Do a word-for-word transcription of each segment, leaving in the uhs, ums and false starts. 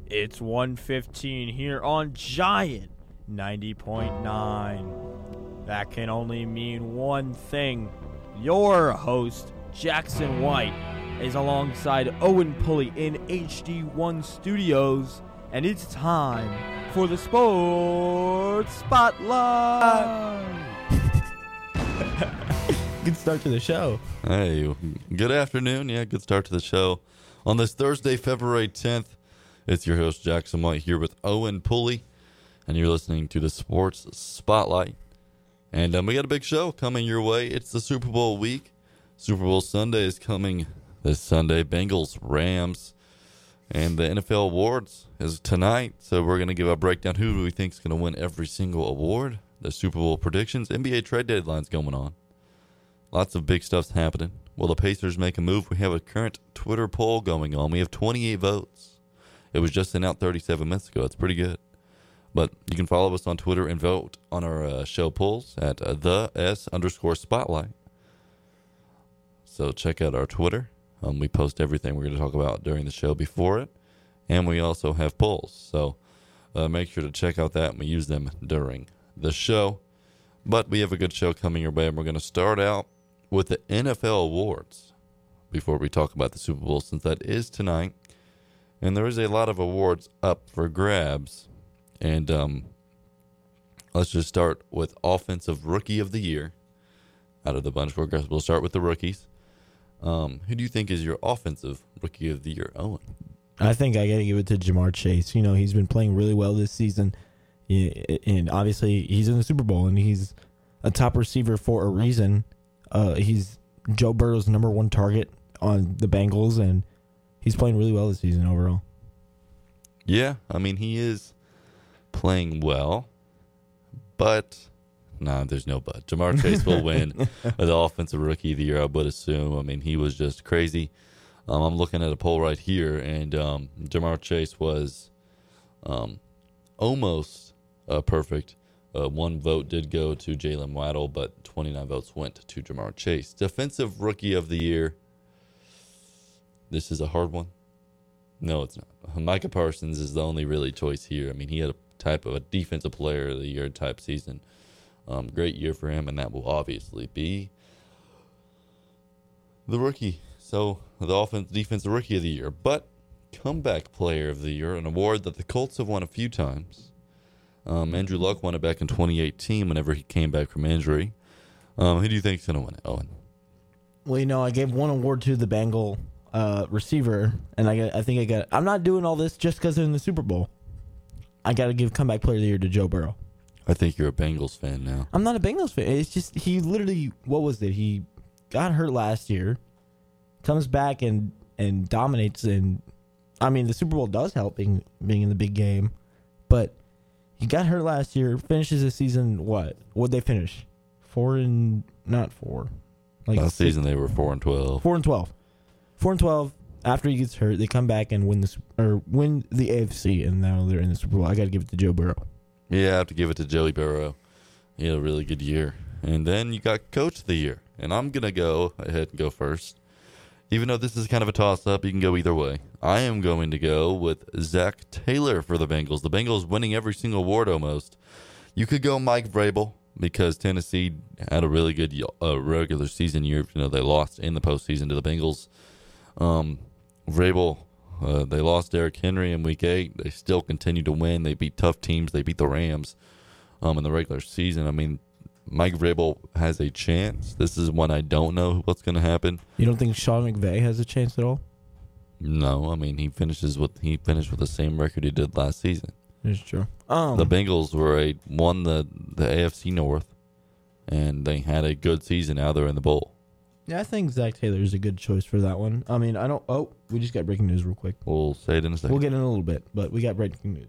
It's one fifteen here on Giant ninety point nine. That can only mean one thing. Your host, Jackson White, is alongside Owen Pulley in H D one Studios, and it's time for the Sports Spotlight. Good start to the show. Hey, good afternoon. Yeah, good start to the show. On this Thursday, February tenth, it's your host, Jackson White, here with Owen Pulley, and you're listening to the Sports Spotlight. And um, we got a big show coming your way. It's the Super Bowl week. Super Bowl Sunday is coming this Sunday. Bengals, Rams, and the N F L awards is tonight. So we're going to give a breakdown. Who do we think is going to win every single award? The Super Bowl predictions. N B A trade deadline's going on. Lots of big stuff's happening. Will the Pacers make a move? We have a current Twitter poll going on. We have twenty-eight votes. It was just sent out thirty-seven minutes ago. It's pretty good. But you can follow us on Twitter and vote on our uh, show polls at uh, the S underscore spotlight. So check out our Twitter. Um, we post everything we're going to talk about during the show before it. And we also have polls. So uh, make sure to check out that, and we use them during the show. But we have a good show coming your way, and we're going to start out with the N F L awards before we talk about the Super Bowl, since that is tonight. And there is a lot of awards up for grabs. And um, let's just start with Offensive Rookie of the Year. Out of the bunch, we'll start with the rookies. Um, who do you think is your Offensive Rookie of the Year, Owen? I think I got to give it to Jamar Chase. You know, he's been playing really well this season. And obviously, he's in the Super Bowl, and he's a top receiver for a reason. Uh, he's Joe Burrow's number one target on the Bengals, and he's playing really well this season overall. Yeah, I mean, he is playing well, but no, nah, there's no but. Jamar Chase will win the Offensive Rookie of the Year, I would assume. I mean, he was just crazy. Um, I'm looking at a poll right here, and um, Jamar Chase was um, almost uh, perfect. Uh, one vote did go to Jalen Waddle, but twenty-nine votes went to Jamar Chase. Defensive Rookie of the Year. This is a hard one. No, it's not. Micah Parsons is the only really choice here. I mean, he had a type of a defensive player of the year type season. Um, great year for him, and that will obviously be the rookie. So the offense defensive rookie of the year, but comeback player of the year, an award that the Colts have won a few times. Um, Andrew Luck won it back in twenty eighteen whenever he came back from injury. Um, who do you think is going to win it, Owen? Well, you know, I gave one award to the Bengal uh, receiver, and I got, I think I got. I'm not doing all this just because they're in the Super Bowl. I got to give comeback player of the year to Joe Burrow. I think you're a Bengals fan now. I'm not a Bengals fan. It's just he literally, what was it? He got hurt last year, comes back and, and dominates. And I mean, the Super Bowl does help being being in the big game, but he got hurt last year. Finishes the season what? What'd they finish? Four and not four. Like last six, season they were four and twelve. Four and twelve. Four and twelve. After he gets hurt, they come back and win the or win the A F C, and now they're in the Super Bowl. I got to give it to Joe Burrow. Yeah, I have to give it to Joey Burrow. He had a really good year. And then you got Coach of the Year. And I'm going to go ahead and go first. Even though this is kind of a toss-up, you can go either way. I am going to go with Zach Taylor for the Bengals. The Bengals winning every single award almost. You could go Mike Vrabel because Tennessee had a really good uh, regular season year. You know, they lost in the postseason to the Bengals. Um, Vrabel, uh, they lost Derrick Henry in week eight. They still continue to win. They beat tough teams. They beat the Rams um, in the regular season. I mean, Mike Vrabel has a chance. This is one I don't know what's going to happen. You don't think Sean McVay has a chance at all? No, I mean he finishes with he finished with the same record he did last season. That's true. Um, the Bengals were a won the the A F C North, and they had a good season. Now they're in the bowl. Yeah, I think Zach Taylor is a good choice for that one. I mean, I don't. Oh, we just got breaking news real quick. We'll say it in a second. We'll get in a little bit, but we got breaking news.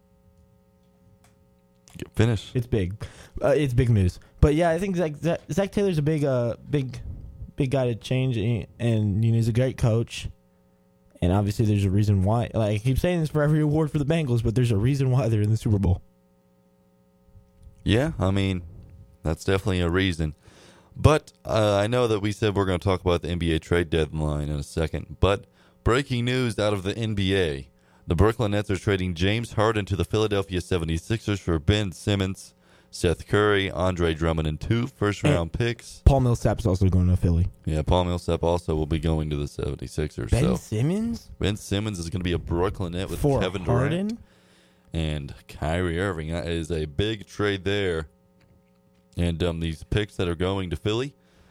Finish. It's big. Uh, it's big news. But yeah, I think Zach, Zach, Zach Taylor's a big, uh, big, big guy to change, and, and you know he's a great coach. And obviously, there's a reason why. Like I keep saying this for every award for the Bengals, but there's a reason why they're in the Super Bowl. Yeah, I mean, that's definitely a reason. But uh, I know that we said we're going to talk about the N B A trade deadline in a second. But breaking news out of the N B A: The Brooklyn Nets are trading James Harden to the Philadelphia seventy-sixers for Ben Simmons, Seth Curry, Andre Drummond, and two first-round picks. Paul Millsap's also going to Philly. Yeah, Paul Millsap also will be going to the seventy-sixers. Ben so Simmons? Ben Simmons is going to be a Brooklyn Net with For Kevin Harden? Durant and Kyrie Irving. That is a big trade there. And um, these picks that are going to Philly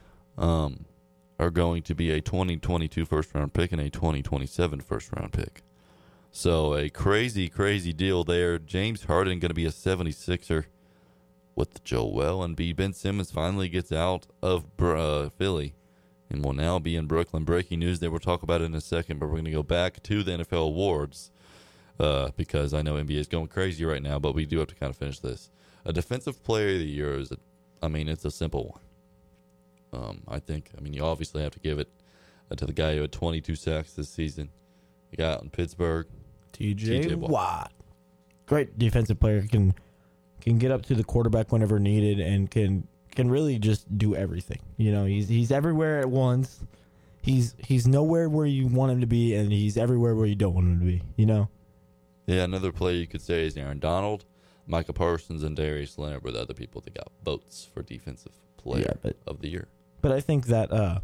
um, are going to be a twenty twenty-two first-round pick and a twenty twenty-seven first-round pick. So a crazy, crazy deal there. James Harden going to be a seventy-sixer with Joel Embiid. Ben Simmons finally gets out of uh, Philly and will now be in Brooklyn. Breaking news there. We'll talk about it in a second, but we're going to go back to the N F L awards uh, because I know N B A is going crazy right now, but we do have to kind of finish this. A defensive player of the year is, a, I mean, it's a simple one. Um, I think, I mean, you obviously have to give it uh, to the guy who had twenty-two sacks this season. The guy out in Pittsburgh. T J. T J Watt. Watt. Great defensive player. Can can get up to the quarterback whenever needed and can can really just do everything. You know, he's he's everywhere at once. He's he's nowhere where you want him to be, and he's everywhere where you don't want him to be. You know. Yeah, another player you could say is Aaron Donald, Micah Parsons, and Darius Leonard were the other people that got votes for defensive player Yeah, but- of the year. But I think that uh,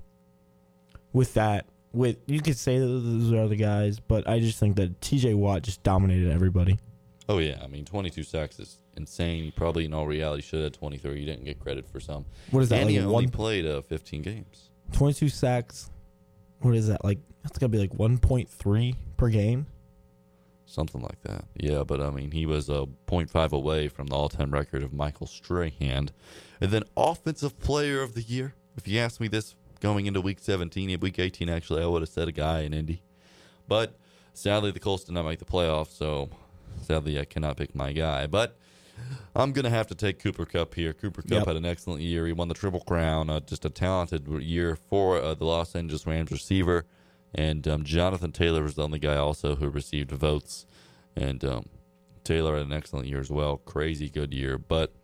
with that, with you could say that those are the guys, but I just think that T J Watt just dominated everybody. Oh, yeah. I mean, twenty-two sacks is insane. He probably, in all reality, should have had twenty-three. He didn't get credit for some. What is that? And Like he only one played uh, fifteen games. twenty-two sacks. What is that? Like that's gotta be like one point three per game. Something like that. Yeah, but, I mean, he was a uh, point five away from the all-time record of Michael Strahan. And then Offensive Player of the Year. If you asked me this going into Week seventeen, week eighteen, actually, I would have said a guy in Indy. But, sadly, the Colts did not make the playoffs, so sadly I cannot pick my guy. But I'm going to have to take Cooper Kupp here. Cooper Kupp Yep. had an excellent year. He won the Triple Crown. Uh, just a talented year for uh, the Los Angeles Rams receiver. And um, Jonathan Taylor was the only guy also who received votes. And um, Taylor had an excellent year as well. Crazy good year. But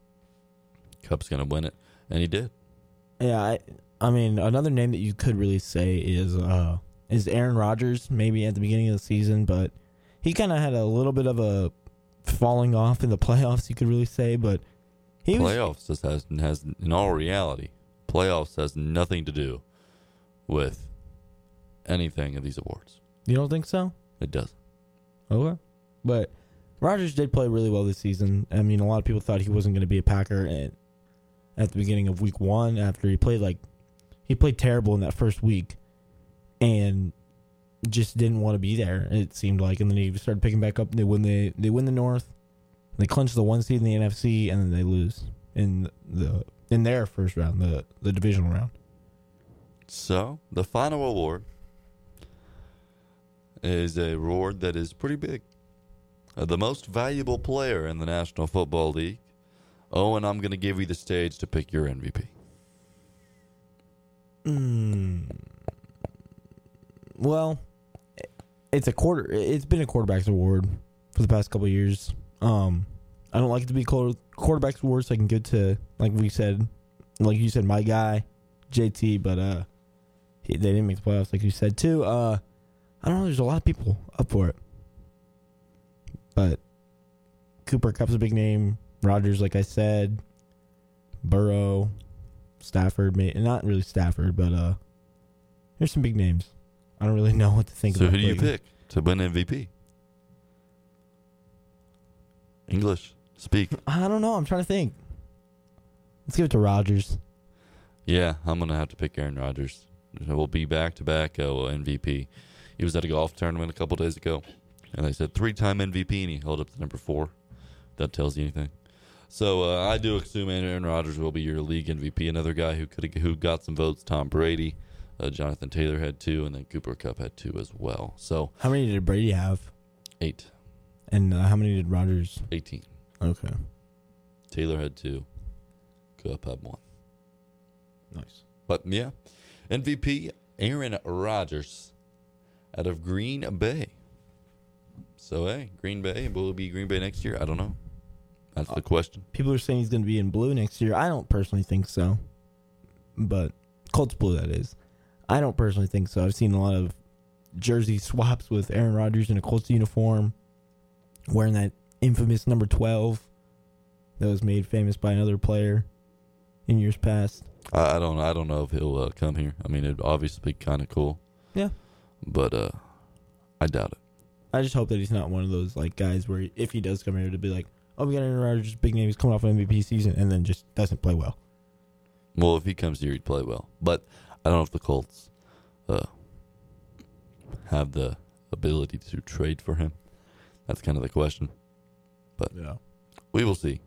Kupp's going to win it. And he did. Yeah, I, I mean another name that you could really say is uh is Aaron Rodgers. Maybe at the beginning of the season, but he kind of had a little bit of a falling off in the playoffs. You could really say, but he was, Playoffs just has, has, in all reality, playoffs has nothing to do with anything of these awards. You don't think so? It doesn't. Okay. But Rodgers did play really well this season. I mean, a lot of people thought he wasn't going to be a Packer at, at the beginning of week one after he played like he played terrible in that first week and just didn't want to be there, it seemed like. And then he started picking back up. And they win the they win the North. They clinch the one seed in the N F C, and then they lose in the in their first round, the the divisional round. So, the final award is a award that is pretty big. Uh, the most valuable player in the National Football League. Oh, and I'm going to give you the stage to pick your M V P. Mm. Well, it's a quarter. It's been a quarterback's award for the past couple of years. Um, I don't like it to be quarter, quarterback's award, so I can give to, like we said, like you said, my guy, J T. But uh, he, they didn't make the playoffs, like you said too. Uh, I don't know. There's a lot of people up for it, but Cooper Kupp's a big name. Rodgers, like I said, Burrow, Stafford, may, not really Stafford, but uh, there's some big names. I don't really know what to think So about. who do you lately. pick to win M V P? English. Speak. I don't know. I'm trying to think. Let's give it to Rodgers. Yeah, I'm going to have to pick Aaron Rodgers. We'll be back-to-back uh, M V P. He was at a golf tournament a couple days ago, and they said three-time M V P, and he held up to number four. That tells you anything. So uh, I do assume Aaron Rodgers will be your league M V P. Another guy who could who got some votes, Tom Brady. Uh, Jonathan Taylor had two, and then Cooper Kupp had two as well. So How many did Brady have? eight. And uh, how many did Rodgers? eighteen. Okay. Taylor had two. Kupp had one. Nice. But, yeah, M V P Aaron Rodgers out of Green Bay. So, hey, Green Bay. Will it be Green Bay next year? I don't know. That's the question. People are saying he's going to be in blue next year. I don't personally think so. But Colts blue, that is. I don't personally think so. I've seen a lot of jersey swaps with Aaron Rodgers in a Colts uniform, wearing that infamous number twelve that was made famous by another player in years past. I, I don't I don't know if he'll uh, come here. I mean, it'd obviously be kind of cool. Yeah. But uh, I doubt it. I just hope that he's not one of those like guys where if he does come here to be like, oh, we got Aaron Rodgers, big name, he's coming off an M V P season, and then just doesn't play well. Well, if he comes here, he'd play well. But I don't know if the Colts uh, have the ability to trade for him. That's kind of the question. But yeah, we will see.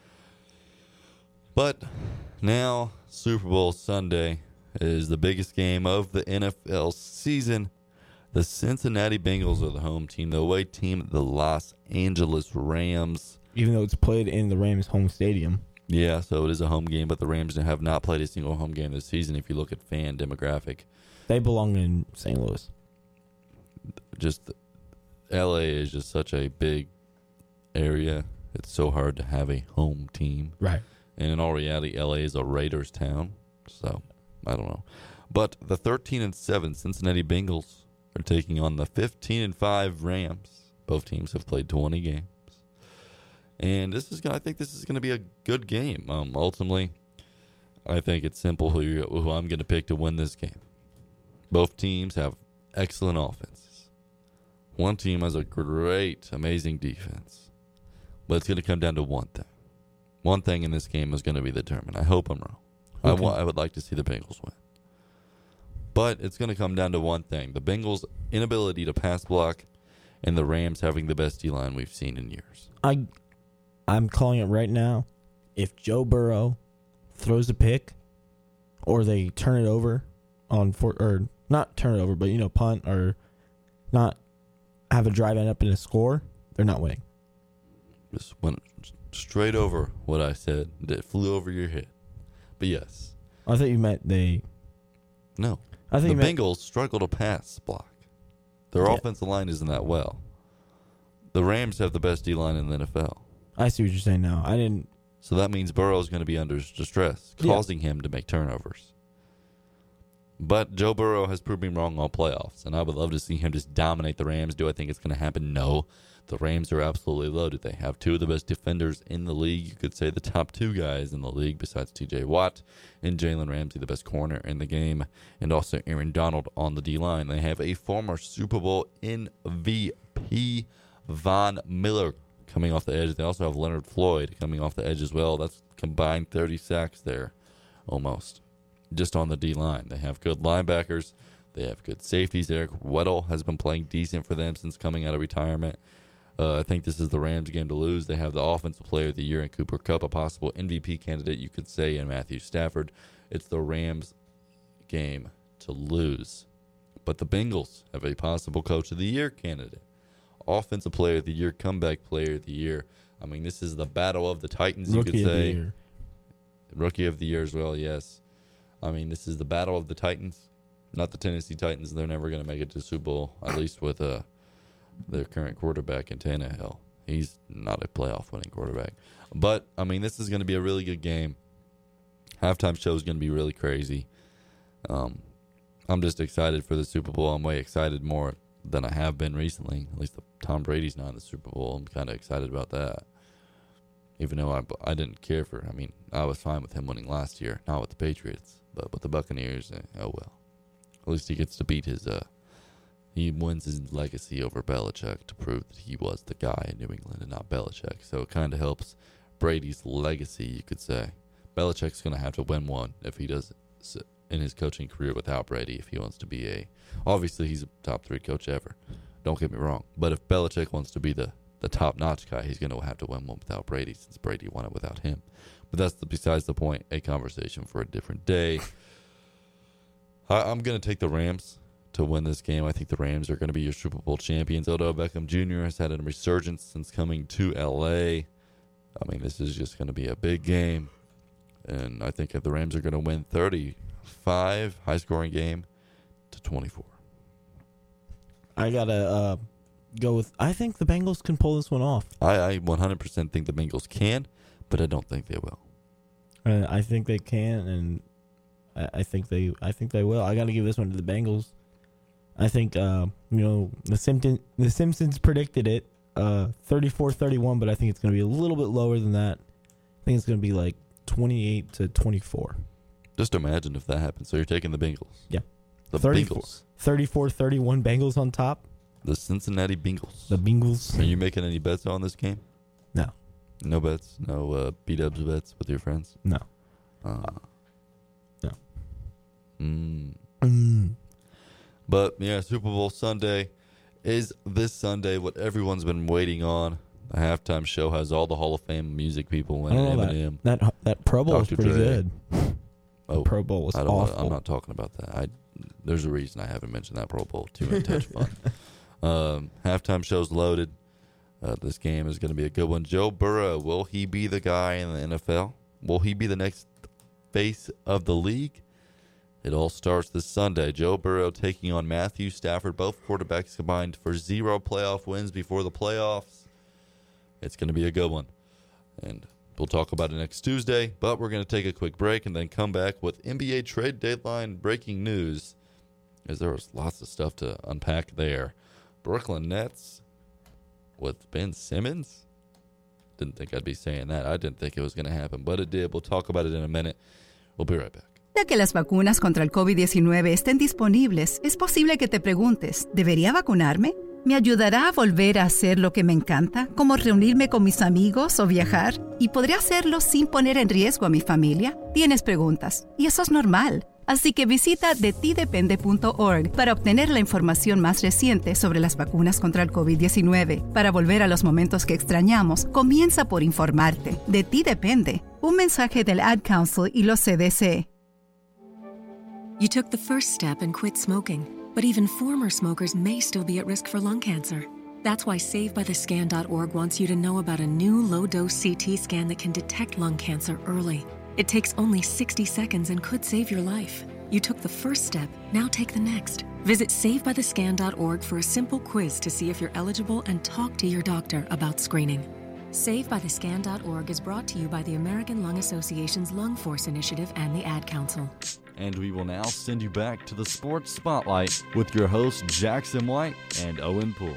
But now, Super Bowl Sunday is the biggest game of the N F L season. The Cincinnati Bengals are the home team. The away team, the Los Angeles Rams. Even though it's played in the Rams' home stadium. Yeah, so it is a home game, but the Rams have not played a single home game this season if you look at fan demographic. They belong in Saint Louis. Just L A is just such a big area. It's so hard to have a home team. Right. And in all reality, L A is a Raiders town. So, I don't know. But the thirteen and seven Cincinnati Bengals are taking on the fifteen and five Rams. Both teams have played twenty games. And this is gonna, I think this is going to be a good game. Um, ultimately, I think it's simple who, you, who I'm going to pick to win this game. Both teams have excellent offenses. One team has a great, amazing defense. But it's going to come down to one thing. One thing in this game is going to be determined. I hope I'm wrong. Okay. I, wa- I would like to see the Bengals win. But it's going to come down to one thing. The Bengals' inability to pass block and the Rams having the best D-line we've seen in years. I, I'm calling it right now. If Joe Burrow throws a pick or they turn it over on for or not turn it over, but, you know, punt or not have a drive end up in a score, they're not winning. Just went straight over what I said. That flew over your head. But yes. I thought you meant they... No. I think the you meant, Bengals struggle to pass block. Their Yeah. offensive line isn't that well. The Rams have the best D-line in the N F L. I see what you're saying now. I didn't... So that means Burrow's going to be under distress, Yeah. causing him to make turnovers. But Joe Burrow has proved me wrong all playoffs, and I would love to see him just dominate the Rams. Do I think it's going to happen? No. The Rams are absolutely loaded. They have two of the best defenders in the league. You could say the top two guys in the league besides T J Watt and Jalen Ramsey, the best corner in the game, and also Aaron Donald on the D-line. They have a former Super Bowl M V P, Von Miller, coming off the edge. They also have Leonard Floyd coming off the edge as well. That's combined thirty sacks there, almost, just on the D-line. They have good linebackers. They have good safeties. Eric Weddle has been playing decent for them since coming out of retirement. Uh, I think this is the Rams' game to lose. They have the Offensive Player of the Year in Cooper Kupp, a possible M V P candidate, you could say, in Matthew Stafford. It's the Rams' game to lose. But the Bengals have a possible Coach of the Year candidate, Offensive Player of the Year, Comeback Player of the Year. I mean, this is the battle of the Titans, you Rookie could of the say. year. Rookie of the Year as well, yes. I mean, this is the battle of the Titans, not the Tennessee Titans. They're never going to make it to the Super Bowl, at least with uh, their current quarterback in Tannehill. He's not a playoff winning quarterback. But, I mean, this is going to be a really good game. Halftime show is going to be really crazy. Um, I'm just excited for the Super Bowl. I'm way excited more than I have been recently. At least the, Tom Brady's not in the Super Bowl. I'm kind of excited about that. Even though I, I didn't care for, I mean, I was fine with him winning last year, not with the Patriots, but with the Buccaneers, eh, oh well. At least he gets to beat his, uh, he wins his legacy over Belichick to prove that he was the guy in New England and not Belichick. So it kind of helps Brady's legacy, you could say. Belichick's going to have to win one if he does in his coaching career without Brady, if he wants to be a, obviously he's a top three coach ever. Don't get me wrong. But if Belichick wants to be the the top-notch guy, he's going to have to win one without Brady since Brady won it without him. But that's the, besides the point, a conversation for a different day. I, I'm going to take the Rams to win this game. I think the Rams are going to be your Super Bowl champions. Odell Beckham Junior has had a resurgence since coming to L A. I mean, this is just going to be a big game. And I think if the Rams are going to win thirty-five, high-scoring game, to twenty-four. I got to... Uh... go with I think the Bengals can pull this one off. I, I one hundred percent think the Bengals can, but I don't think they will. Uh, I think they can, and I, I think they I think they will. I got to give this one to the Bengals. I think uh, you know the Simpsons. The Simpsons predicted it, uh, thirty-four thirty-one, but I think it's going to be a little bit lower than that. I think it's going to be like twenty-eight to twenty-four. Just imagine if that happens. So you're taking the Bengals. Yeah. The thirty-four, Bengals. thirty-four thirty-one Bengals on top. The Cincinnati Bengals. The Bengals. Are you making any bets on this game? No. No bets? No uh, B-dubs bets with your friends? No. Uh, no. Mm. Mm. But, yeah, Super Bowl Sunday is this Sunday what everyone's been waiting on. The halftime show has all the Hall of Fame music people in I don't know Eminem. That, that that Pro Bowl Doctor was pretty Dre. good. Oh, The Pro Bowl was I don't wanna- awful. I'm not talking about that. I There's a reason I haven't mentioned that Pro Bowl. Too much fun. Um, halftime show's loaded. Uh, this game is going to be a good one. Joe Burrow, will he be the guy in the N F L? Will he be the next face of the league? It all starts this Sunday. Joe Burrow taking on Matthew Stafford. Both quarterbacks combined for zero playoff wins before the playoffs. It's going to be a good one. And we'll talk about it next Tuesday. But we're going to take a quick break and then come back with N B A trade deadline breaking news, as there was lots of stuff to unpack there. Brooklyn Nets with Ben Simmons? Didn't think I'd be saying that. I didn't think it was going to happen, but it did. We'll talk about it in a minute. We'll be right back. Ya que las vacunas contra el COVID diecinueve estén disponibles, es posible que te preguntes, ¿debería vacunarme? ¿Me ayudará a volver a hacer lo que me encanta, como reunirme con mis amigos o viajar? ¿Y podré hacerlo sin poner en riesgo a mi familia? Tienes preguntas, y eso es normal. Así que visita de ti depende punto org para obtener la información más reciente sobre las vacunas contra el COVID diecinueve. Para volver a los momentos que extrañamos, comienza por informarte. De ti depende. Un mensaje del Ad Council y los C D C. You took the first step and quit smoking, but even former smokers may still be at risk for lung cancer. That's why save by the scan dot org wants you to know about a new low-dose C T scan that can detect lung cancer early. It takes only sixty seconds and could save your life. You took the first step, now take the next. Visit save by the scan dot org for a simple quiz to see if you're eligible and talk to your doctor about screening. save by the scan dot org is brought to you by the American Lung Association's Lung Force Initiative and the Ad Council. And we will now send you back to the Sports Spotlight with your hosts Jackson White and Owen Poole.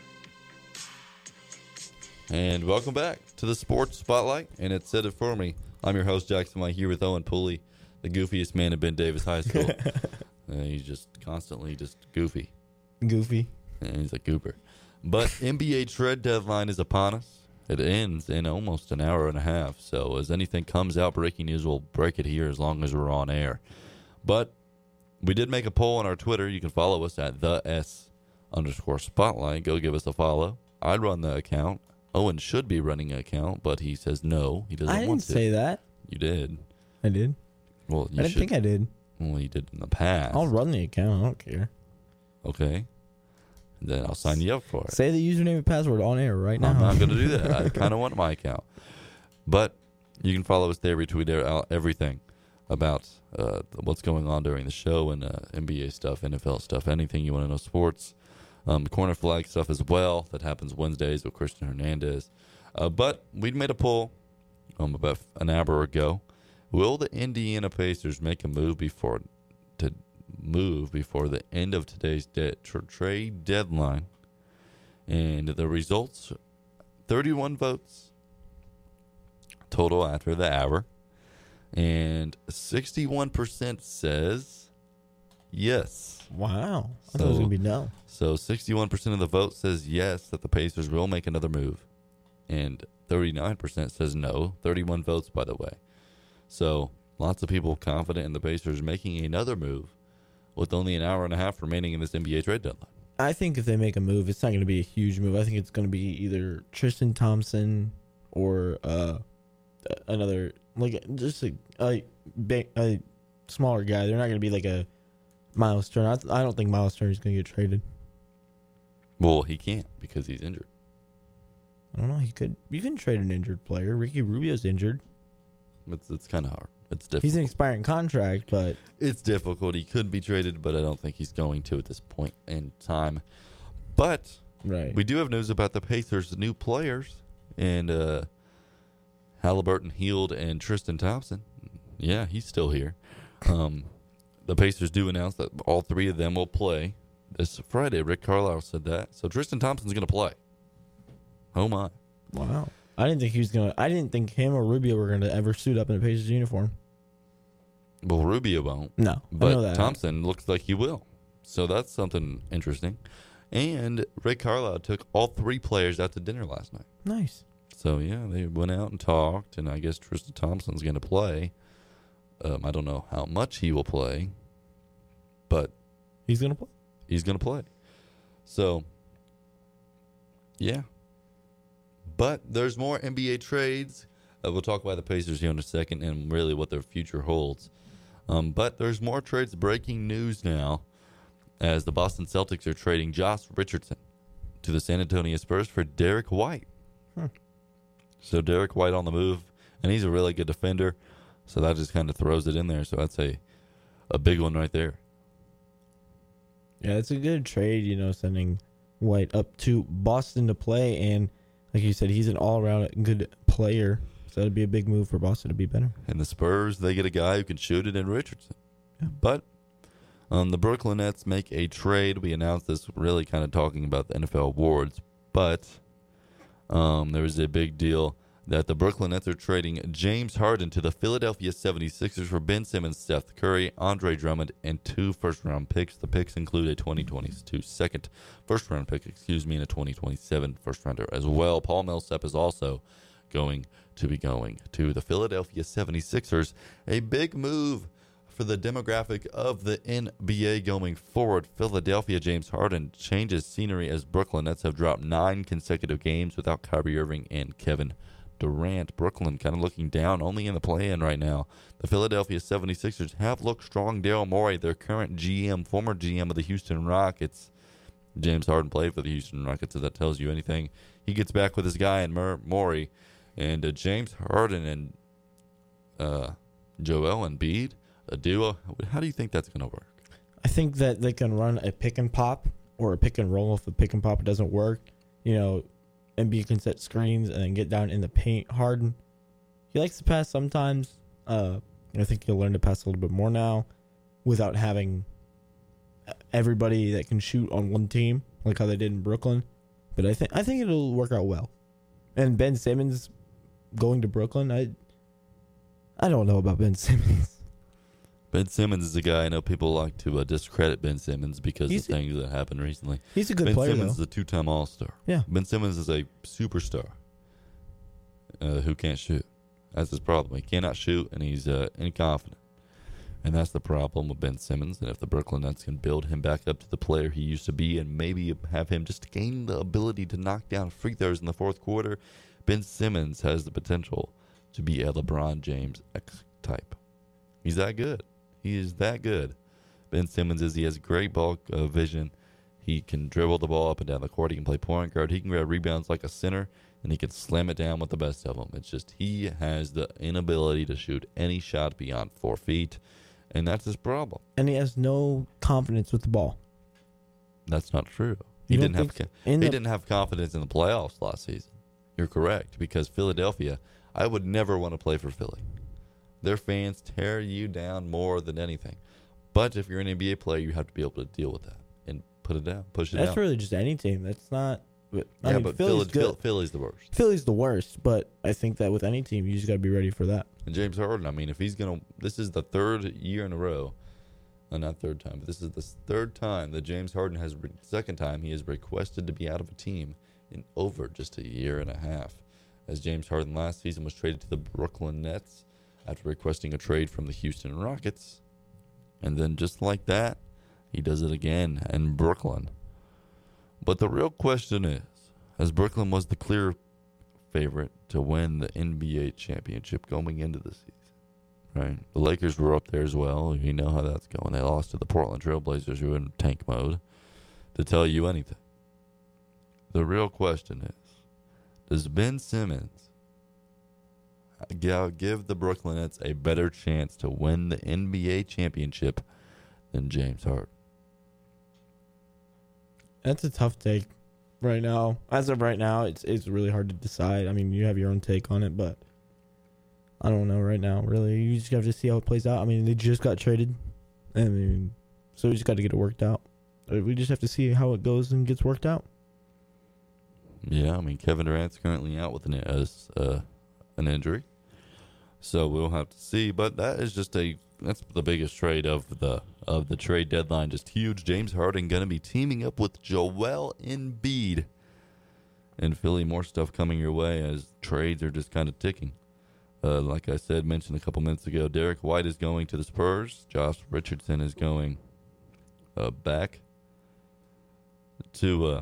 And welcome back to the Sports Spotlight. And it said it for me. I'm your host, Jackson White, here with Owen Pooley, the goofiest man in Ben Davis High School. uh, he's just constantly just goofy. Goofy. And he's a goober. But N B A trade deadline is upon us. It ends in almost an hour and a half. So as anything comes out, breaking news, we'll break it here as long as we're on air. But we did make a poll on our Twitter. You can follow us at the S underscore spotlight. Go give us a follow. I'd run the account. Owen should be running an account, but he says no. He doesn't I didn't want to. say that. You did. I did. Well, you I didn't should. think I did. Well, you did in the past. I'll run the account. I don't care. Okay. Then I'll sign you up for it. Say the username and password on air right now. I'm not going to do that. I kind of want my account. But you can follow us there. We tweet out everything about uh, what's going on during the show and uh, N B A stuff, N F L stuff, anything you want to know, sports. Um, corner flag stuff as well. That happens Wednesdays with Christian Hernandez. Uh, but we made a poll um, about an hour ago. Will the Indiana Pacers make a move before to move before the end of today's de- tra- trade deadline? And the results, thirty-one votes total after the hour. And sixty-one percent says yes. Wow. I thought it So- was going to be no. So sixty-one percent of the vote says yes, that the Pacers will make another move. And thirty-nine percent says no. thirty-one votes, by the way. So lots of people confident in the Pacers making another move with only an hour and a half remaining in this N B A trade deadline. I think if they make a move, it's not going to be a huge move. I think it's going to be either Tristan Thompson or uh, another, like just a, a, big, a smaller guy. They're not going to be like a Miles Turner. I, th- I don't think Miles Turner is going to get traded. Well, he can't because he's injured. I don't know. He could. You can trade an injured player. Ricky Rubio's injured. It's it's kind of hard. It's difficult. He's an expiring contract, but It's difficult. He could be traded, but I don't think he's going to at this point in time. But right. we do have news about the Pacers' new players, and uh, Halliburton, Hield, and Tristan Thompson. Yeah, he's still here. Um, the Pacers do announce that all three of them will play this Friday. Rick Carlisle said that. So Tristan Thompson's going to play. Oh, my. Wow. I didn't think he was going to. I didn't think him or Rubio were going to ever suit up in a Pacers uniform. Well, Rubio won't. No. But I know that. Thompson looks like he will. So that's something interesting. And Rick Carlisle took all three players out to dinner last night. Nice. So, yeah, they went out and talked, and I guess Tristan Thompson's going to play. Um, I don't know how much he will play, but He's going to play. he's going to play. So, yeah. But there's more N B A trades. Uh, we'll talk about the Pacers here in a second and really what their future holds. Um, but there's more trades. Breaking news now as the Boston Celtics are trading Josh Richardson to the San Antonio Spurs for Derek White. Hmm. So Derek White on the move, and he's a really good defender. So that just kind of throws it in there. So that's a, a big one right there. Yeah, it's a good trade, you know, sending White up to Boston to play. And like you said, he's an all-around good player. So that'd be a big move for Boston to be better. And the Spurs, they get a guy who can shoot it in Richardson. Yeah. But um, the Brooklyn Nets make a trade. We announced this really kind of talking about the N F L awards. But um, there was a big deal that the Brooklyn Nets are trading James Harden to the Philadelphia seventy-sixers for Ben Simmons, Steph Curry, Andre Drummond, and two first-round picks. The picks include a twenty twenty-two second first-round pick, excuse me, and a twenty twenty-seven first-rounder as well. Paul Millsap is also going to be going to the Philadelphia seventy-sixers. A big move for the demographic of the N B A going forward. Philadelphia James Harden changes scenery as Brooklyn Nets have dropped nine consecutive games without Kyrie Irving and Kevin Durant. Brooklyn kind of looking down, only in the play-in right now. The Philadelphia seventy-sixers have looked strong. Daryl Morey, their current G M, former G M of the Houston Rockets. James Harden played for the Houston Rockets, if that tells you anything. He gets back with his guy in Mur- Morey. And uh, James Harden and uh, Joel Embiid, a duo. How do you think that's going to work? I think that they can run a pick and pop or a pick and roll. If the pick and pop doesn't work, you know, Embiid can set screens and then get down in the paint. Harden, he likes to pass sometimes. Uh, I think he'll learn to pass a little bit more now without having everybody that can shoot on one team, like how they did in Brooklyn. But I think I think it'll work out well. And Ben Simmons going to Brooklyn, I I don't know about Ben Simmons. Ben Simmons is a guy I know people like to uh, discredit Ben Simmons because He's, of things that happened recently. He's a good Ben player, Simmons though. is a two-time All-Star. Yeah. Ben Simmons is a superstar uh, who can't shoot. That's his problem. He cannot shoot, and he's uh, inconfident. And that's the problem with Ben Simmons. And if the Brooklyn Nets can build him back up to the player he used to be and maybe have him just gain the ability to knock down free throws in the fourth quarter, Ben Simmons has the potential to be a LeBron James X type. He's that good. He is that good. Ben Simmons is. He has great ball uh, vision. He can dribble the ball up and down the court. He can play point guard. He can grab rebounds like a center, and he can slam it down with the best of them. It's just he has the inability to shoot any shot beyond four feet, and that's his problem. And he has no confidence with the ball. That's not true. He You don't didn't have think he in the- didn't have confidence in the playoffs last season. You're correct, because Philadelphia, I would never want to play for Philly. Their fans tear you down more than anything. But if you're an N B A player, you have to be able to deal with that and put it down, push it That's down. really just any team. That's not. But, I yeah, mean, but Philly's Philly, good. Phil- Philly's the worst. Philly's the worst, but I think that with any team, you just got to be ready for that. And James Harden, I mean, if he's going to, this is the third year in a row, uh, not third time, but this is the third time that James Harden has, re- second time he has requested to be out of a team in over just a year and a half. As James Harden last season was traded to the Brooklyn Nets after requesting a trade from the Houston Rockets. And then just like that, he does it again in Brooklyn. But the real question is, as Brooklyn was the clear favorite to win the N B A championship going into the season, right? The Lakers were up there as well. You know how that's going. They lost to the Portland Trailblazers, who were in tank mode, to tell you anything. The real question is, does Ben Simmons give the Brooklyn Nets a better chance to win the N B A championship than James Harden? That's a tough take right now. As of right now, it's it's really hard to decide. I mean, you have your own take on it, but I don't know right now. Really, you just have to see how it plays out. I mean, they just got traded. I mean, so we just got to get it worked out. Uh, We just have to see how it goes and gets worked out. Yeah, I mean Kevin Durant's currently out with an uh, uh, an injury, so we'll have to see. But that is just a that's the biggest trade of the of the trade deadline. Just huge. James Harden going to be teaming up with Joel Embiid, and Philly. More stuff coming your way as trades are just kind of ticking. Uh, like I said, mentioned a couple minutes ago, Derek White is going to the Spurs. Josh Richardson is going uh, back to. Uh,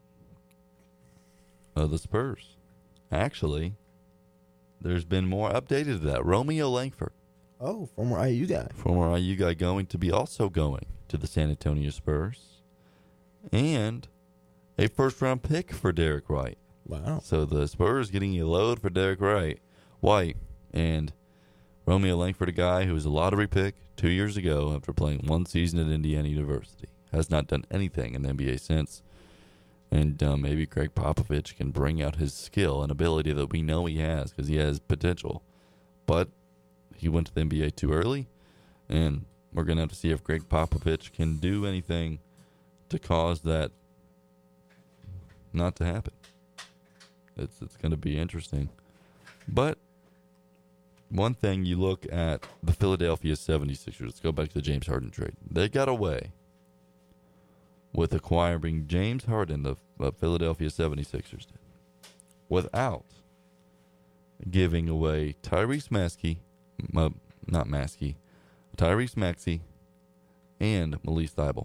Uh, the Spurs. Actually, there's been more updated to that. Romeo Langford, Oh, former I U guy. former I U guy, going to be also going to the San Antonio Spurs. And a first-round pick for Derek White. Wow. So the Spurs getting a load for Derek White. White. And Romeo Langford, a guy who was a lottery pick two years ago after playing one season at Indiana University. Has not done anything in the N B A since. And uh, maybe Greg Popovich can bring out his skill and ability that we know he has because he has potential. But he went to the N B A too early, and we're going to have to see if Greg Popovich can do anything to cause that not to happen. It's, it's going to be interesting. But one thing, you look at the Philadelphia seventy-sixers. Let's go back to the James Harden trade. They got away with acquiring James Harden, the uh, Philadelphia seventy-sixers did, without giving away Tyrese Maxey, uh, not Maxey, Tyrese Maxey, and Malise Thibault.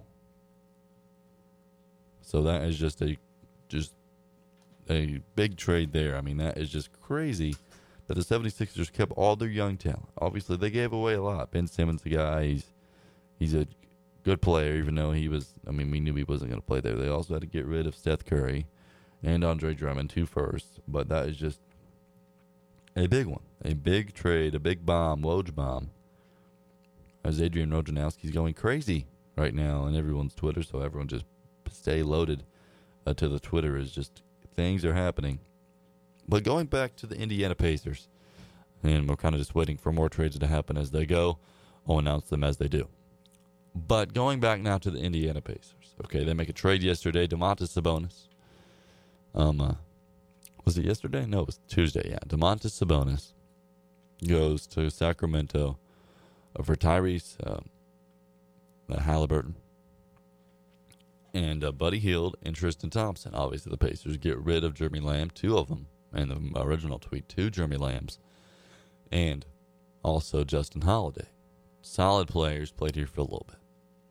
So that is just a just a big trade there. I mean, that is just crazy that the seventy-sixers kept all their young talent. Obviously, they gave away a lot. Ben Simmons, the guy, he's he's a good player, even though he was, I mean, we knew he wasn't going to play there. They also had to get rid of Seth Curry and Andre Drummond, two firsts. But that is just a big one. A big trade, a big bomb, Woj bomb. As Adrian Wojnarowski's going crazy right now on everyone's Twitter, so everyone just stay loaded uh, to the Twitter. Is just things are happening. But going back to the Indiana Pacers, and we're kind of just waiting for more trades to happen as they go. I'll announce them as they do. But going back now to the Indiana Pacers. Okay, they make a trade yesterday. Domantas Sabonis. Um, uh, was it yesterday? No, it was Tuesday. Yeah, Domantas Sabonis goes to Sacramento for Tyrese um, uh, Halliburton and uh, Buddy Hield and Tristan Thompson. Obviously, the Pacers get rid of Jeremy Lamb, two of them, and the original tweet, two Jeremy Lambs, and also Justin Holiday. Solid players, played here for a little bit.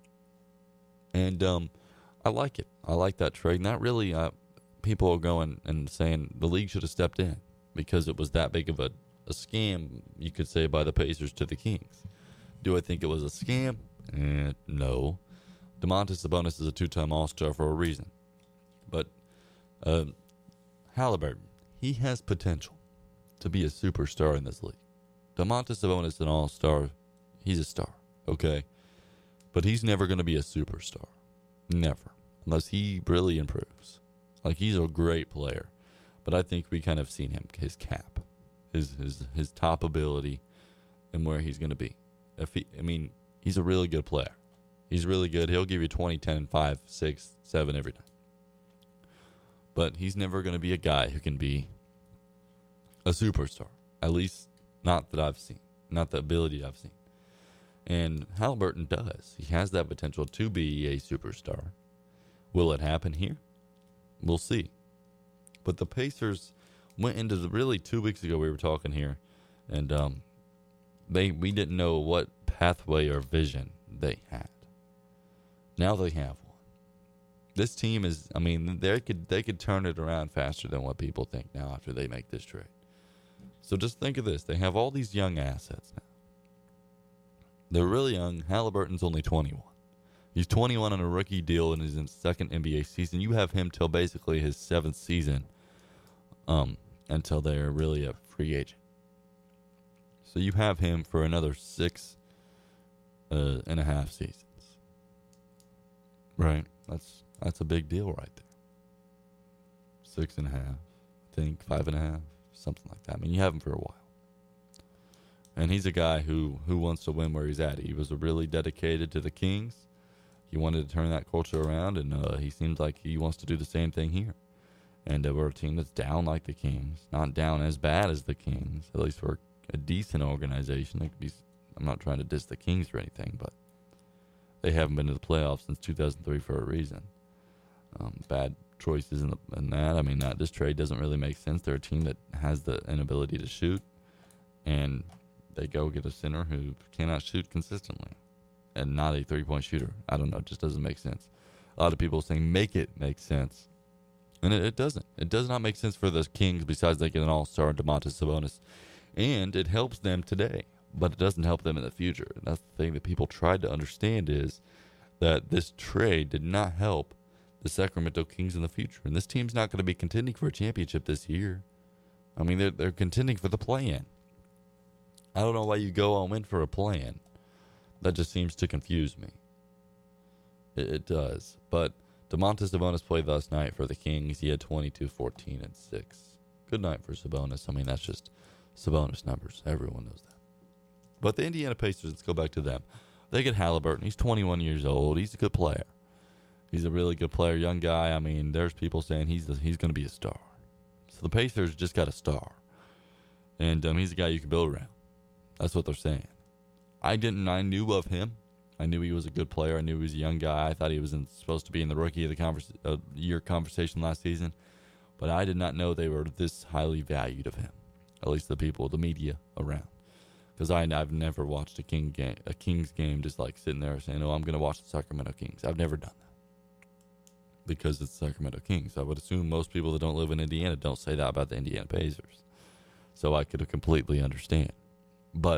And um, I like it. I like that trade. Not really, uh, people are going and saying the league should have stepped in because it was that big of a, a scam, you could say, by the Pacers to the Kings. Do I think it was a scam? Eh, no. Domantas Sabonis is a two-time All-Star for a reason. But uh, Halliburton, he has potential to be a superstar in this league. Domantas Sabonis is an All-Star. He's a star, okay? But he's never going to be a superstar. Never. Unless he really improves. Like, he's a great player. But I think we kind of seen him, his cap, his his his top ability, and where he's going to be. If he, I mean, he's a really good player. He's really good. He'll give you twenty, ten, five, six, seven every night. But he's never going to be a guy who can be a superstar. At least not that I've seen. Not the ability I've seen. And Halliburton does. He has that potential to be a superstar. Will it happen here? We'll see. But the Pacers went into the, really two weeks ago we were talking here, and um, they we didn't know what pathway or vision they had. Now they have one. This team is, I mean, they could they could turn it around faster than what people think now after they make this trade. So just think of this. They have all these young assets now. They're really young. Halliburton's only twenty-one. He's twenty-one on a rookie deal and is in his second N B A season. You have him till basically his seventh season um, until they're really a free agent. So you have him for another six uh, and a half seasons. Right? That's that's a big deal right there. Six and a half, I think, five and a half, something like that. I mean, you have him for a while. And he's a guy who, who wants to win where he's at. He was really dedicated to the Kings. he wanted to turn that culture around, and uh, he seems like he wants to do the same thing here. And uh, we're a team that's down like the Kings, not down as bad as the Kings. At least we're a decent organization. It could be, I'm not trying to diss the Kings or anything, but they haven't been to the playoffs since two thousand three for a reason. Um, bad choices in, the, in that. I mean, that this trade doesn't really make sense. They're a team that has the inability to shoot, and they go get a center who cannot shoot consistently and not a three-point shooter. I don't know. It just doesn't make sense. A lot of people saying make it make sense. And it, it doesn't. It does not make sense for the Kings besides they get an all-star Domantas Sabonis. And it helps them today, but it doesn't help them in the future. And that's the thing that people tried to understand is that this trade did not help the Sacramento Kings in the future. And this team's not going to be contending for a championship this year. I mean, they're, they're contending for the play-in. I don't know why you go all in for a play-in. That just seems to confuse me. It, it does. But Domantas Sabonis played last night for the Kings. He had twenty-two, fourteen, and six. Good night for Sabonis. I mean, that's just Sabonis numbers. Everyone knows that. But the Indiana Pacers, let's go back to them. They get Halliburton. He's twenty-one years old. He's a good player. He's a really good player, young guy. I mean, there's people saying he's the, he's going to be a star. So the Pacers just got a star. And um, he's a guy you can build around. That's what they're saying. I didn't. I knew of him. I knew he was a good player. I knew he was a young guy. I thought he was in, supposed to be in the rookie of the converse, uh, year conversation last season. But I did not know they were this highly valued of him. At least the people, the media around. Because I've never watched a King game, a Kings game just like sitting there saying, oh, I'm going to watch the Sacramento Kings. I've never done that. Because it's the Sacramento Kings. I would assume most people that don't live in Indiana don't say that about the Indiana Pacers. So I could completely understand. But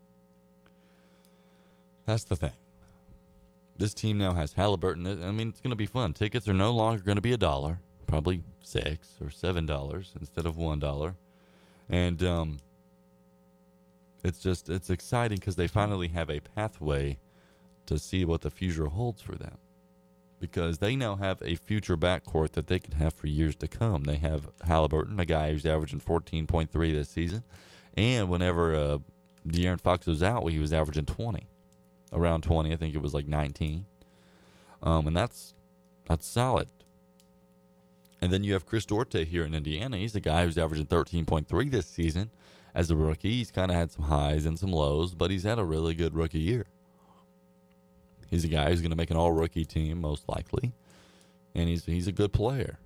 that's the thing. This team now has Halliburton. I mean, it's going to be fun. Tickets are no longer going to be a dollar. Probably six or seven dollars instead of one dollar. And um, it's just, it's exciting because they finally have a pathway to see what the future holds for them. Because they now have a future backcourt that they can have for years to come. They have Halliburton, a guy who's averaging fourteen point three this season. And whenever uh, De'Aaron Fox was out, well, he was averaging twenty. Around twenty, I think it was like nineteen. Um, and that's that's solid. And then you have Chris Duarte here in Indiana. He's a guy who's averaging thirteen point three this season. As a rookie, he's kind of had some highs and some lows, but he's had a really good rookie year. He's a guy who's going to make an all-rookie team, most likely. And he's he's a good player.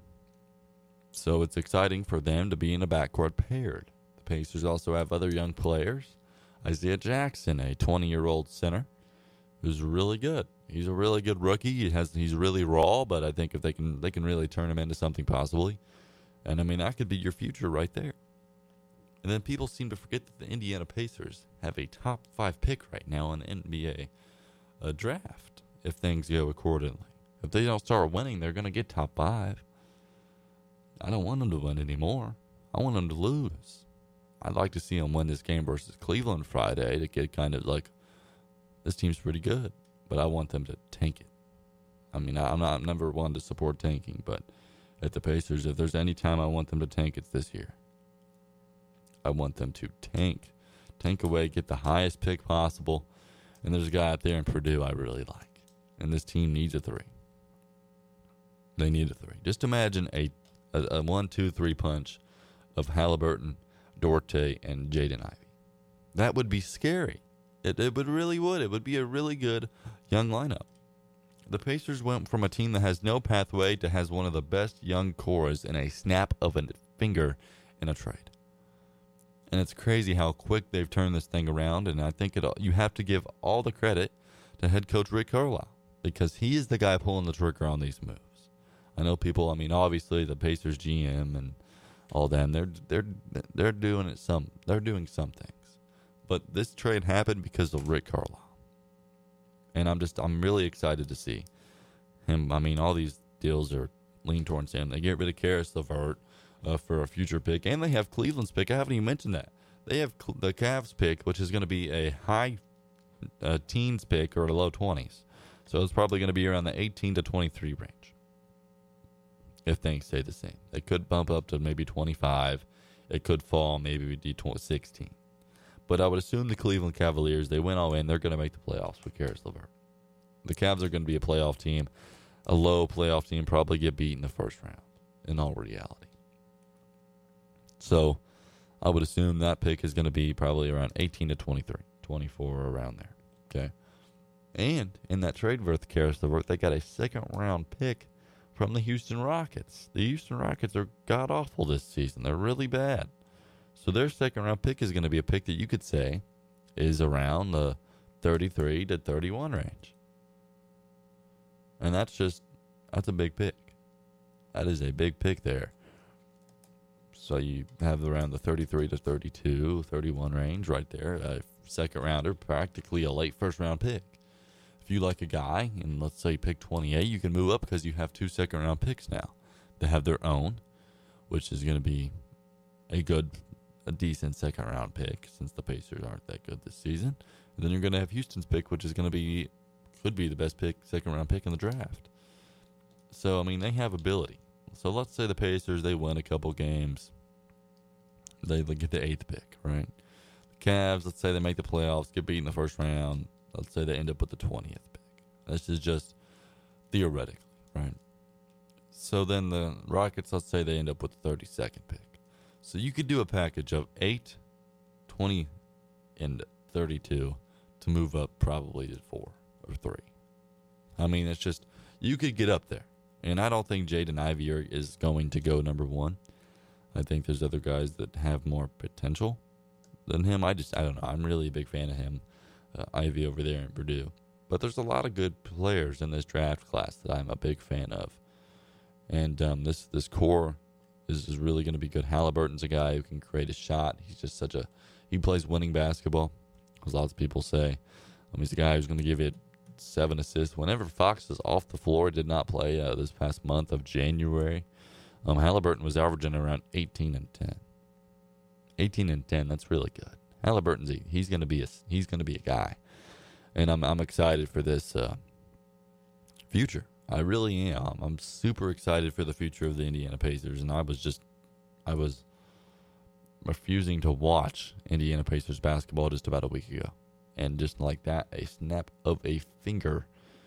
So it's exciting for them to be in a backcourt paired. The Pacers also have other young players. Isaiah Jackson, a twenty-year-old center, who's really good. He's a really good rookie. He has he's really raw, but I think if they can they can really turn him into something possibly. And I mean, that could be your future right there. And then people seem to forget that the Indiana Pacers have a top five pick right now in the N B A uh, draft if things go accordingly. If they don't start winning, they're going to get top five. I don't want them to win anymore. I want them to lose. I'd like to see them win this game versus Cleveland Friday to get kind of like, this team's pretty good, but I want them to tank it. I mean, I'm not I'm never one to support tanking, but at the Pacers, if there's any time I want them to tank, it's this year. I want them to tank. Tank away, get the highest pick possible. And there's a guy out there in Purdue I really like. And this team needs a three. They need a three. Just imagine a, a, a one, two, three punch of Halliburton, Duarte, and Jaden Ivey. That would be scary. It, it would really would. It would be a really good young lineup. The Pacers went from a team that has no pathway to has one of the best young cores in a snap of a finger in a trade. And it's crazy how quick they've turned this thing around. And I think it, you have to give all the credit to head coach Rick Carlisle because he is the guy pulling the trigger on these moves. I know people, I mean, obviously the Pacers G M and all them, they're they're they're doing it some they're doing some things. But this trade happened because of Rick Carlisle. And I'm just I'm really excited to see him. I mean, all these deals are lean towards him. They get rid of Karis LeVert uh, for a future pick, and they have Cleveland's pick. I haven't even mentioned that. They have Cl- the Cavs pick, which is going to be a high uh, teens pick or a low twenties. So it's probably going to be around the eighteen to twenty-three range. If things stay the same, it could bump up to maybe twenty-five. It could fall maybe to sixteen. But I would assume the Cleveland Cavaliers, they went all in. They're going to make the playoffs with Karis LeVert. The Cavs are going to be a playoff team. A low playoff team, probably get beat in the first round, in all reality. So I would assume that pick is going to be probably around eighteen to twenty-three, twenty-four, around there. Okay. And in that trade worth Karis LeVert, they got a second round pick from the Houston Rockets. The Houston Rockets are god awful this season. They're really bad. So their second round pick is going to be a pick that you could say is around the thirty-three to thirty-one range. And that's just, that's a big pick. That is a big pick there. So you have around the thirty-three to thirty-two, thirty-one range right there. A second rounder, practically a late first round pick. If you like a guy, and let's say you pick twenty-eight, you can move up because you have two second round picks now. They have their own, which is going to be a good, a decent second round pick since the Pacers aren't that good this season. And then you're going to have Houston's pick, which is going to be, could be the best pick, second round pick in the draft. So, I mean, they have ability. So let's say the Pacers, they win a couple games. They get the eighth pick, right? The Cavs, let's say they make the playoffs, get beat in the first round. Let's say they end up with the twentieth pick. This is just theoretically, right? So then the Rockets, let's say they end up with the thirty-second pick. So you could do a package of eight, twenty, and thirty-two to move up probably to four or three. I mean, it's just, you could get up there. And I don't think Jaden Ivey is going to go number one. I think there's other guys that have more potential than him. I just, I don't know. I'm really a big fan of him, uh, Ivey over there in Purdue. But there's a lot of good players in this draft class that I'm a big fan of. And um, this this core is, is really going to be good. Halliburton's a guy who can create a shot. He's just such a, he plays winning basketball, as lots of people say. Um, he's a guy who's going to give you seven assists. Whenever Fox is off the floor, did not play uh, this past month of January, um, Halliburton was averaging around eighteen and ten. eighteen and ten, that's really good. Halliburton's a, he's going to be a he's going to be a guy, and I'm I'm excited for this uh, future. I really am. I'm super excited for the future of the Indiana Pacers, and I was just I was refusing to watch Indiana Pacers basketball just about a week ago. And just like that, a snap of a finger,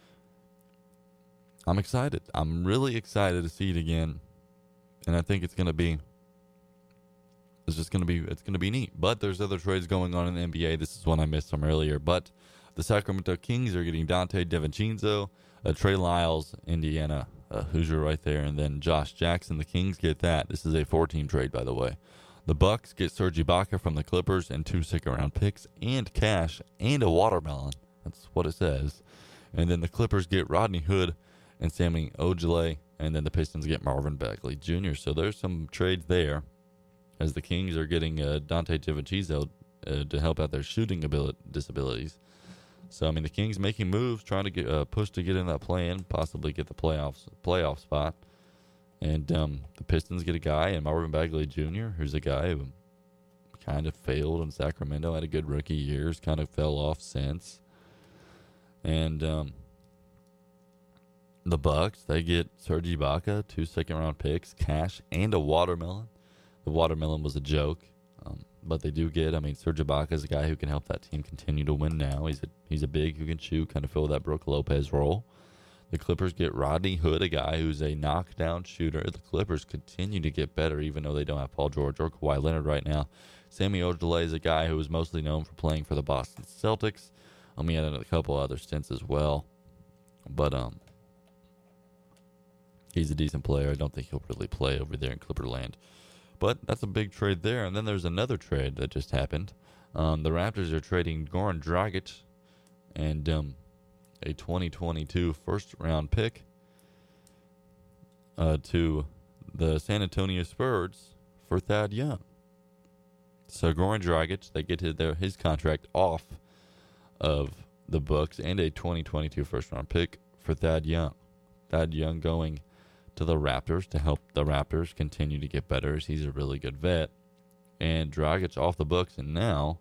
I'm excited. I'm really excited to see it again. And I think it's going to be, it's just going to be, it's going to be neat. But there's other trades going on in the N B A. This is one I missed from earlier. But the Sacramento Kings are getting Dante DiVincenzo, uh, Trey Lyles, Indiana, uh, Hoosier right there. And then Josh Jackson. The Kings get that. This is a four-team trade, by the way. The Bucks get Serge Ibaka from the Clippers and two second-round picks and cash and a watermelon. That's what it says. And then the Clippers get Rodney Hood and Sammy Ojeleye, and then the Pistons get Marvin Bagley Junior So there's some trades there, as the Kings are getting uh, Dante DiVincenzo uh, to help out their shooting ability, disabilities. So, I mean, the Kings making moves, trying to get uh, push to get in that play-in, possibly get the playoffs playoff spot. And um, the Pistons get a guy, and Marvin Bagley Junior, who's a guy who kind of failed in Sacramento, had a good rookie years, kind of fell off since. And um, the Bucks, they get Serge Ibaka, two second-round picks, cash, and a watermelon. The watermelon was a joke, um, but they do get, I mean, Serge Ibaka is a guy who can help that team continue to win now. He's a, he's a big who can shoot, kind of fill that Brook Lopez role. The Clippers get Rodney Hood, a guy who's a knockdown shooter. The Clippers continue to get better, even though they don't have Paul George or Kawhi Leonard right now. Sammy Ojeleye is a guy who is mostly known for playing for the Boston Celtics. Um, he had a couple other stints as well. But um, he's a decent player. I don't think he'll really play over there in Clipperland. But that's a big trade there. And then there's another trade that just happened. Um, the Raptors are trading Goran Dragic and um, a twenty twenty-two first-round pick uh, to the San Antonio Spurs for Thad Young. So Goran Dragic, they get his, their, his contract off of the books and a twenty twenty-two first-round pick for Thad Young. Thad Young going to the Raptors to help the Raptors continue to get better, as he's a really good vet. And Dragic off the books, and now,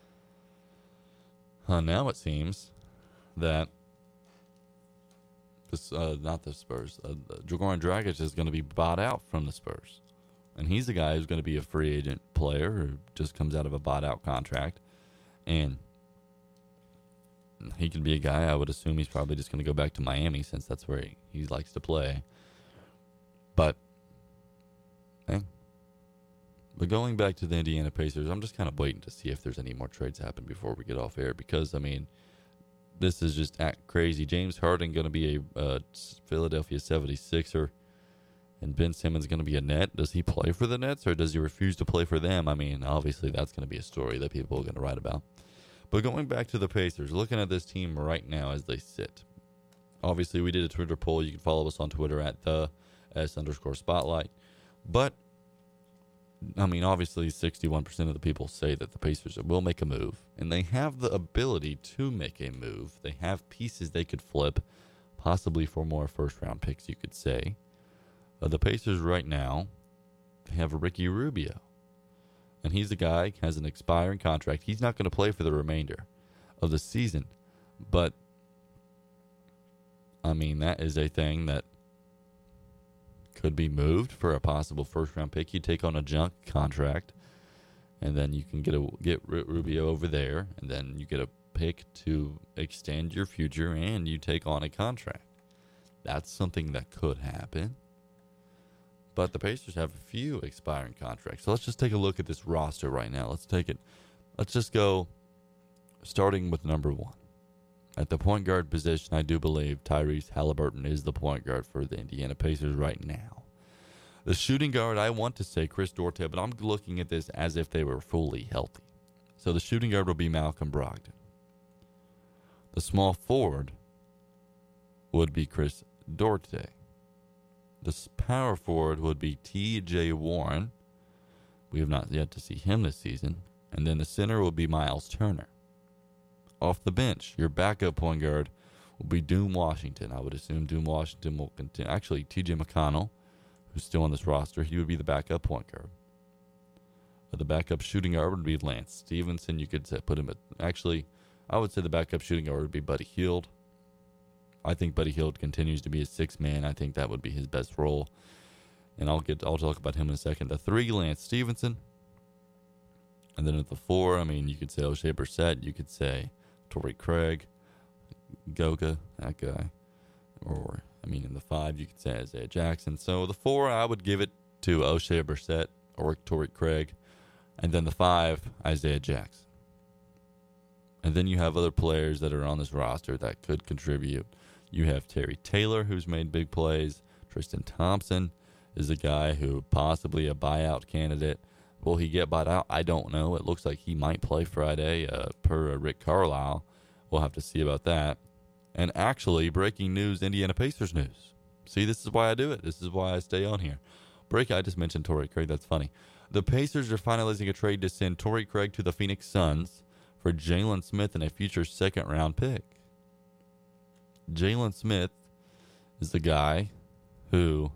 uh, now it seems that This, uh, not the Spurs. Uh, Goran Dragic is going to be bought out from the Spurs. And he's the guy who's going to be a free agent player who just comes out of a bought out contract. And he could be a guy. I would assume he's probably just going to go back to Miami since that's where he, he likes to play. But, hey. But going back to the Indiana Pacers, I'm just kind of waiting to see if there's any more trades happen before we get off air because, I mean, this is just act crazy. James Harden going to be a uh, Philadelphia seventy-sixer, and Ben Simmons going to be a Net. Does he play for the Nets, or does he refuse to play for them? I mean, obviously that's going to be a story that people are going to write about. But going back to the Pacers, looking at this team right now as they sit. Obviously, we did a Twitter poll. You can follow us on Twitter at the S underscore spotlight. But, I mean, obviously, sixty-one percent of the people say that the Pacers will make a move. And they have the ability to make a move. They have pieces they could flip, possibly for more first-round picks, you could say. Uh, the Pacers right now, they have Ricky Rubio. And he's a guy who has an expiring contract. He's not going to play for the remainder of the season. But, I mean, that is a thing that could be moved for a possible first-round pick. You take on a junk contract, and then you can get a get Rubio over there, and then you get a pick to extend your future, and you take on a contract. That's something that could happen. But the Pacers have a few expiring contracts. So let's just take a look at this roster right now. Let's take it. Let's just go starting with number one. At the point guard position, I do believe Tyrese Halliburton is the point guard for the Indiana Pacers right now. The shooting guard, I want to say Chris Duarte, but I'm looking at this as if they were fully healthy. So the shooting guard will be Malcolm Brogdon. The small forward would be Chris Duarte. The power forward would be T J Warren. We have not yet to see him this season. And then the center will be Miles Turner. Off the bench, your backup point guard will be Doom Washington. I would assume Doom Washington will continue. Actually, T J McConnell, who's still on this roster, he would be the backup point guard. But the backup shooting guard would be Lance Stevenson. You could say, put him at. Actually, I would say the backup shooting guard would be Buddy Hield. I think Buddy Hield continues to be a six man. I think that would be his best role. And I'll get I'll talk about him in a second. The three, Lance Stevenson. And then at the four, I mean, you could say O'Shea Brissett. You could say Torrey Craig, Goga, that guy. Or, I mean, in the five, you could say Isaiah Jackson. So the four, I would give it to O'Shea Brissett or Torrey Craig. And then the five, Isaiah Jackson. And then you have other players that are on this roster that could contribute. You have Terry Taylor, who's made big plays. Tristan Thompson is a guy who possibly a buyout candidate. Will he get bought out? I don't know. It looks like he might play Friday, uh, per uh, Rick Carlisle. We'll have to see about that. And actually, breaking news, Indiana Pacers news. See, this is why I do it. This is why I stay on here. Break, I just mentioned Torrey Craig. That's funny. The Pacers are finalizing a trade to send Torrey Craig to the Phoenix Suns for Jalen Smith and a future second-round pick. Jalen Smith is the guy who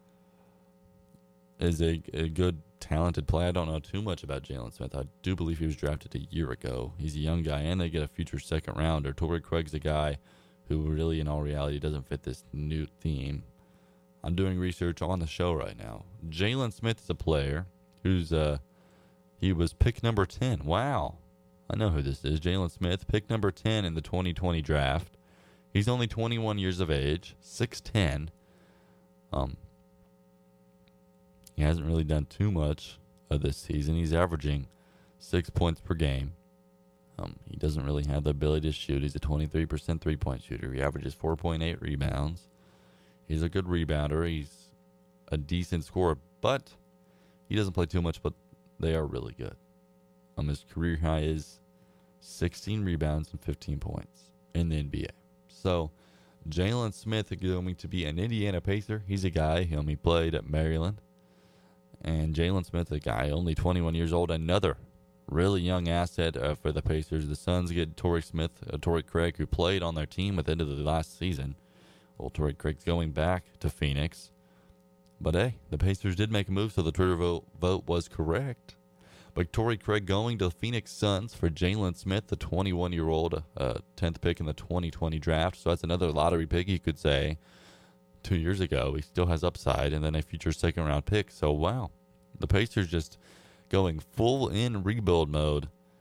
is a, a good, talented player. I don't know too much about Jalen Smith. I do believe he was drafted a year ago. He's a young guy, and they get a future second-rounder. Torrey Craig's a guy who really, in all reality, doesn't fit this new theme. I'm doing research on the show right now. Jalen Smith is a player who's, uh, he was pick number ten. Wow. I know who this is. Jalen Smith, pick number ten in the twenty twenty draft. He's only twenty-one years of age, six ten. Um, he hasn't really done too much of this season. He's averaging six points per game. Um, he doesn't really have the ability to shoot. He's a twenty-three percent three-point shooter. He averages four point eight rebounds. He's a good rebounder. He's a decent scorer, but he doesn't play too much, but they are really good. Um, his career high is sixteen rebounds and fifteen points in the N B A. So, Jalen Smith is going to be an Indiana Pacer. He's a guy who only played at Maryland. And Jalen Smith, a guy only twenty-one years old, another really young asset uh, for the Pacers. The Suns get Torrey Smith, uh, Torrey Craig, who played on their team at the end of the last season. Well, Torrey Craig's going back to Phoenix. But hey, the Pacers did make a move, so the Twitter vote, vote was correct. But Torrey Craig going to the Phoenix Suns for Jalen Smith, the twenty-one-year-old, uh, tenth pick in the twenty twenty draft. So that's another lottery pick, you could say. Two years ago, he still has upside, and then a future second-round pick. So, wow, the Pacers just going full-in rebuild mode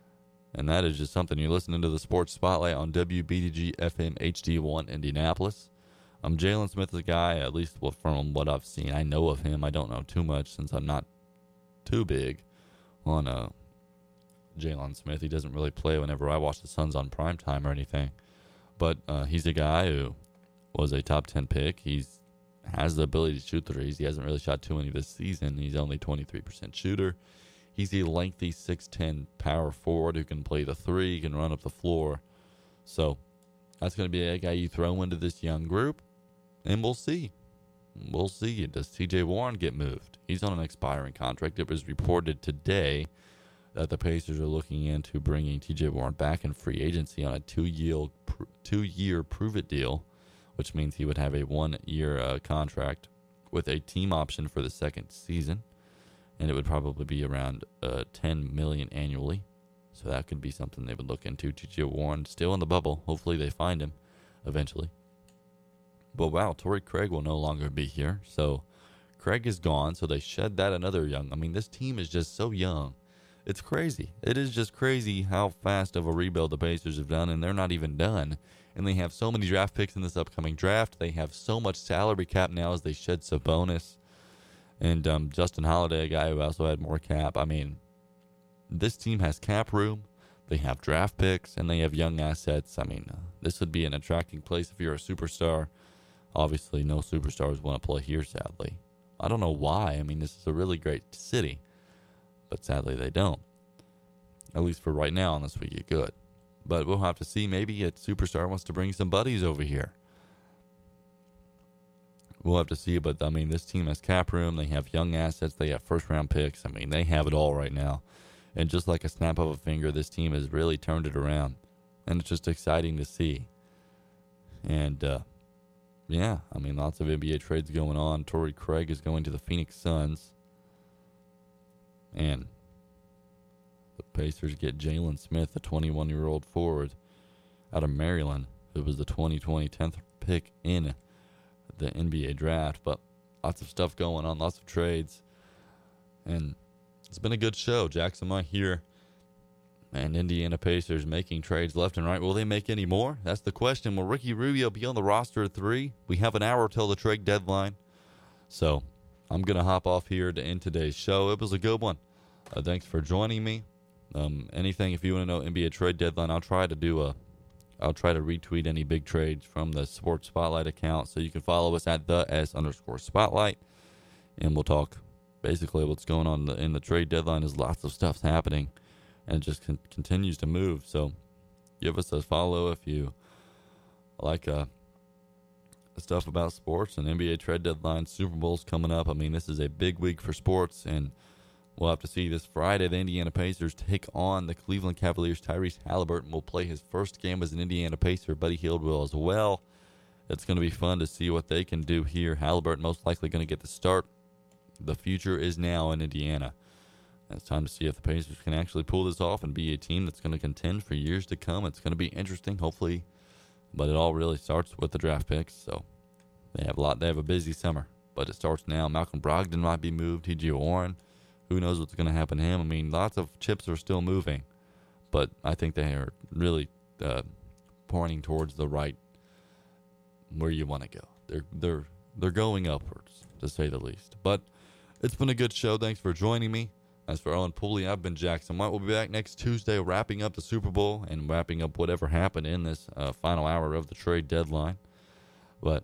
And that is just something. You're listening to the Sports Spotlight on W B D G F M H D one Indianapolis. Um, Jalen Smith is a guy, at least from what I've seen. I know of him. I don't know too much since I'm not too big on uh, Jalen Smith. He doesn't really play whenever I watch the Suns on primetime or anything. But uh, he's a guy who was a top ten pick. He's has the ability to shoot threes. He hasn't really shot too many this season. He's only twenty-three percent shooter. He's a lengthy six ten power forward who can play the three, can run up the floor. So that's going to be a guy you throw into this young group, and we'll see. We'll see. Does T J Warren get moved? He's on an expiring contract. It was reported today that the Pacers are looking into bringing T J Warren back in free agency on a two-year, two-year prove-it deal, which means he would have a one-year uh, contract with a team option for the second season, and it would probably be around uh, ten million dollars annually. So that could be something they would look into. T J Warren still in the bubble. Hopefully they find him eventually. But wow, Torrey Craig will no longer be here. So Craig is gone, so they shed that another young. I mean, this team is just so young. It's crazy. It is just crazy how fast of a rebuild the Pacers have done, and they're not even done. And they have so many draft picks in this upcoming draft. They have so much salary cap now as they shed Sabonis. And um, Justin Holiday, a guy who also had more cap. I mean, this team has cap room. They have draft picks, and they have young assets. I mean, uh, this would be an attracting place if you're a superstar. Obviously, no superstars want to play here, sadly. I don't know why. I mean, this is a really great city. But sadly, they don't. At least for right now, unless we get good. But we'll have to see. Maybe a superstar wants to bring some buddies over here. We'll have to see. But, I mean, this team has cap room. They have young assets. They have first-round picks. I mean, they have it all right now. And just like a snap of a finger, this team has really turned it around. And it's just exciting to see. And, uh, yeah, I mean, lots of N B A trades going on. Torrey Craig is going to the Phoenix Suns. And the Pacers get Jalen Smith, a twenty-one-year-old forward out of Maryland, who was the twenty twenty tenth pick in the N B A draft. But lots of stuff going on, lots of trades. And it's been a good show. Jackson Mike here. And Indiana Pacers making trades left and right. Will they make any more? That's the question. Will Ricky Rubio be on the roster at three? We have an hour till the trade deadline. So I'm going to hop off here to end today's show. It was a good one. Uh, thanks for joining me. Um, anything, if you want to know N B A trade deadline, I'll try to do a, I'll try to retweet any big trades from the Sports Spotlight account. So you can follow us at the S underscore Spotlight. And we'll talk basically what's going on in the, in the trade deadline. Is lots of stuff's happening. And it just con- continues to move. So give us a follow if you like uh, stuff about sports and N B A trade deadline. Super Bowl's coming up. I mean, this is a big week for sports. And we'll have to see this Friday. The Indiana Pacers take on the Cleveland Cavaliers. Tyrese Halliburton will play his first game as an Indiana Pacer. Buddy Hield will as well. It's going to be fun to see what they can do here. Halliburton most likely going to get the start. The future is now in Indiana. It's time to see if the Pacers can actually pull this off and be a team that's going to contend for years to come. It's going to be interesting, hopefully, but it all really starts with the draft picks. So they have a lot. They have a busy summer, but it starts now. Malcolm Brogdon might be moved. T J Warren, who knows what's going to happen to him? I mean, lots of chips are still moving, but I think they are really uh, pointing towards the right where you want to go. They're they're they're going upwards, to say the least. But it's been a good show. Thanks for joining me. As for Owen Pooley, I've been Jackson White. We'll be back next Tuesday wrapping up the Super Bowl and wrapping up whatever happened in this uh, final hour of the trade deadline. But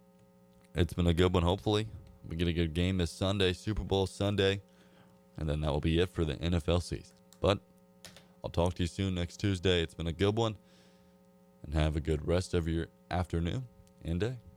it's been a good one, hopefully. We get a good game this Sunday, Super Bowl Sunday, and then that will be it for the N F L season. But I'll talk to you soon next Tuesday. It's been a good one, and have a good rest of your afternoon and day.